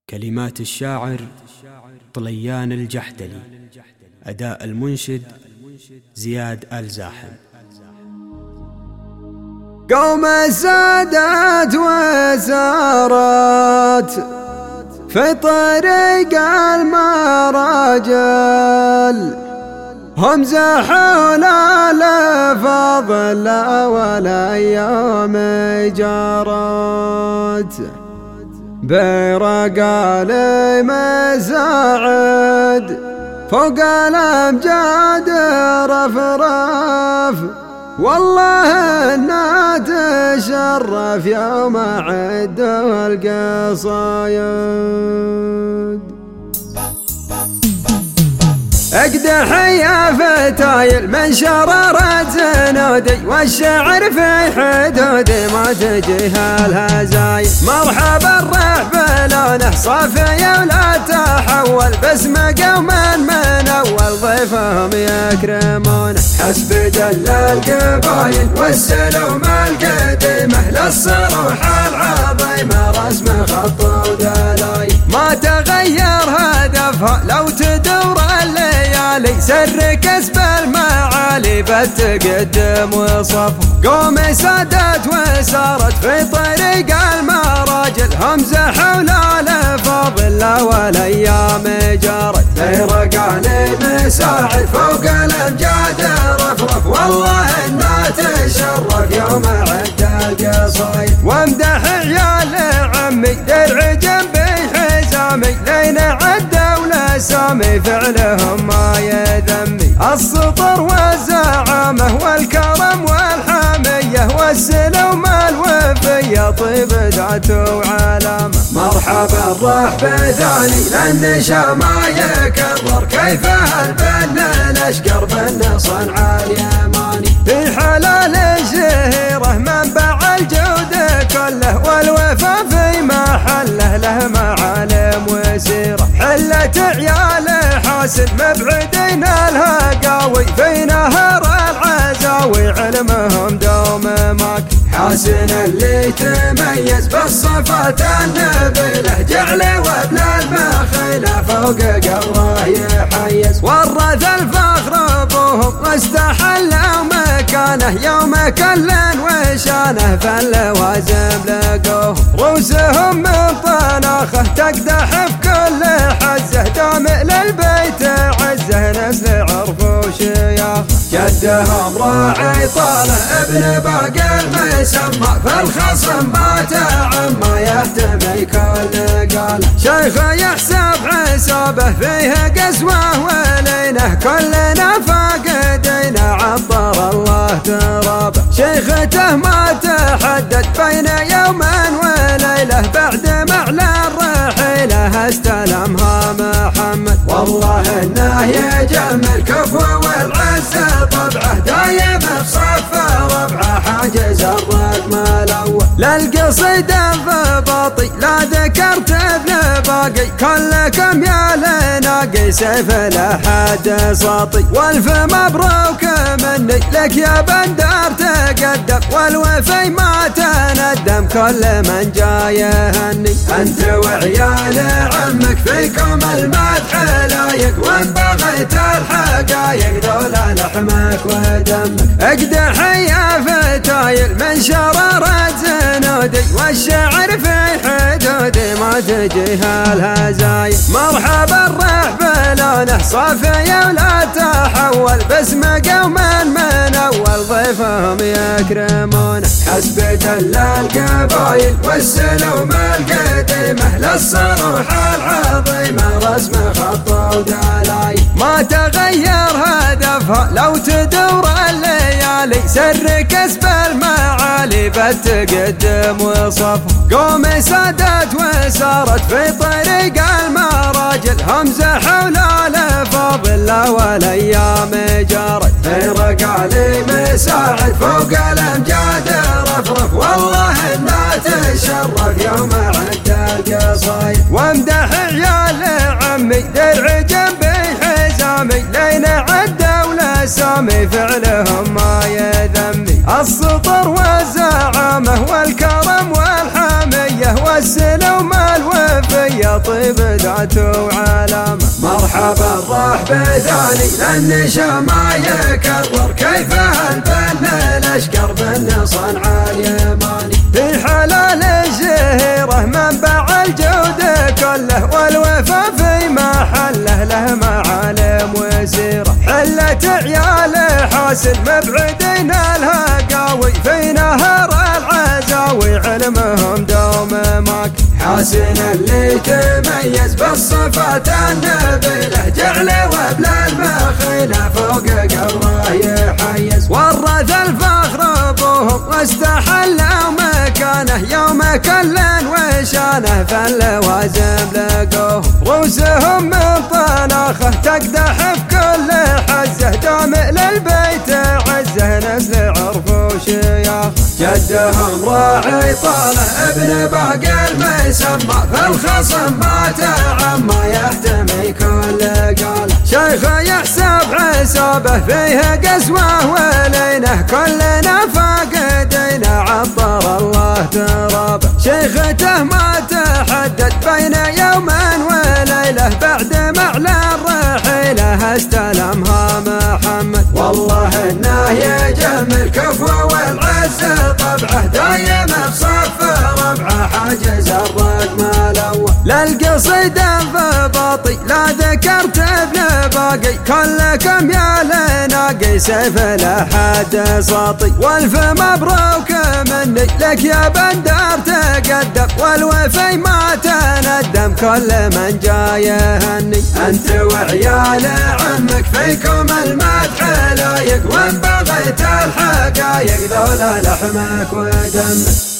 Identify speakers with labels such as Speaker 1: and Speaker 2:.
Speaker 1: كلمات الشاعر طليان الجحدلي، أداء المنشد زياد آل زاحم.
Speaker 2: قوم سادت وسارت في طريق المراجل، هم زحوا لفضل والأيام جارت، برقال مساعد فوق الأمجاد رفرف، والله إنا تشرف يوم عدوا القصايد. اقدح يا فتايل من شرارة زنودي، والشعر في حدودي ما تجيها الهزايل. مرحبا الرحب لونه صافي ولا تحول، باسم قوم من اول ضيفهم يكرمونه. حسب دل القبايل والسلوم القديمه، للصروح العظيمه رسم خط ودلايل. ما تغير هدفها لو تدور الليالي، سر كسب المعالي بالتقدم وصف. قوم سادت وسارت في طريق المراجل، هم زحوا لفضل والأيام جارت، برقال مساعد فوق الأمجاد رفرف، والله إنا تشرف يوم عد القصايد. وامدح عيال عمي درع جنبي حزامي، لين عد ولا سامي فعلهم ما يذمي. السطر والزعامة والكرم والحامية والسلوم الوفية، طيب ذاته وعلامة. مرحبا الرحب ثاني للنشا ما يكرر، كيفه البن الاشقر بن صنعاء اليماني. في حلال الشهيرة منبع الجود كله، والوفا في محله له معالم وسيرة. حلة عيال حاسن مبعدين الهقاوي، في نهر العزاوي علمهم دوم ماك. حاسن اللي تميز بالصفات النبيلة، جعله وابن المخيلة فوق قبره يحيز. ورث الفخر ابوهم واستحلوا مكانه، يوم كل وشانه فاللوازم لقوه. رؤوسهم من طناخه تقدح في كل حزه، دام للبيت عزه نسل عرف وشياخ. جدهم راعي طاله ابن باقي المسمى، فالخصم بات عما يهتمي كل قاله. شيخه يحسب حسابه فيه قسوه ولينه، كلنا فاقدينا عطر الله ترابه. شيخته ما تحدد بين يوم وليله، بعد معلى الرحيله استلمها محمد. والله انه يجمل كفو والعزه طبعه، دايم بصفه ربعه حاجز الرقم الاول. للقصيده في لا ذكرت ابن باقي، كلكم يا لناقي سيف الاحد ساطي. والف مبروك مني لك يا بندر تقدم، والوفي ما تندم كل من جاي يهني. انت وعيال عمك فيكم المدح لايق، وان بغيت الحقايق ذولا لحمك ودمك. اقدح يا فتايل من شرارة زنودي، والشعر في حدودي ما تجيها الهزايل. مرحبا الرحب لونه صافي ولا تحول، باسم قوم من اول ضيفهم يكرمونه. حسب دل القبايل والسلوم القديمه، للصروح العظيمه رسم خط ودلايل. ما تغير هدفها لو تدور الليالي، سر كسب المعالي بالتقدم وصف. قوم سادت وسارت في طريق المراجل، هم زحوا لفضل والأيام جارت، برقال مساعد فوق الأمجاد رفرف، والله إنا تشرف يوم عد القصايد. وامدح عيال عمي درع جنبي حزامي، لين عد ولا سامي فعلهم ما يذمي. السطر والزعامة والكرم والحامية والسلوم الوفية، طيب ذاته وعلامة. مرحبا الرحب ثاني للنشا ما يكرر كيفه البن الاشقر بن صنع اليماني. في حلال الزهيرة منبع الجود كله والوفا في محله له معالم وزيرة. حلة عيال حاسن مبعدين الهقاوي في نهر العزاوي علمهم دوم ماك. حاسن اللي تميز بالصفات النبيلة جعل وبل المخيلة فوق قبره يحيز. ورث الفخر ابوهم واستحلوا مكانه يوم كل وشانه فاللوازم لقوه. رؤوسهم من طناخه تقدح في كل حزه دام للبيت عزه نسل عرف وشياخ. جدهم راعي طاله ابن باقي المسمى فالخصم ما تعمى يحتمي كل قاله. شيخه يحسب حسابه فيه قسوه ولينه كلنا فاقدين عطر الله ترابه. شيخته ما تحدد بين يوم وليله بعد معلى الرحيله استلمها محمد. والله انه يجمل كفوه والعز طبعه دايم بصف ربعه حاجز الرقم الاول. للقصيد انضباطي لا ذكرت ابن باقي كلكم يا لناقي سيف الاحد ساطي. والف مبروك مني لك يا بندر تقدم والوفي ما تندم كل من جاي يهني. انت وعيال عمك فيكم المدح لايق وان بغيت الحقايق ذولا لحمك ودمك.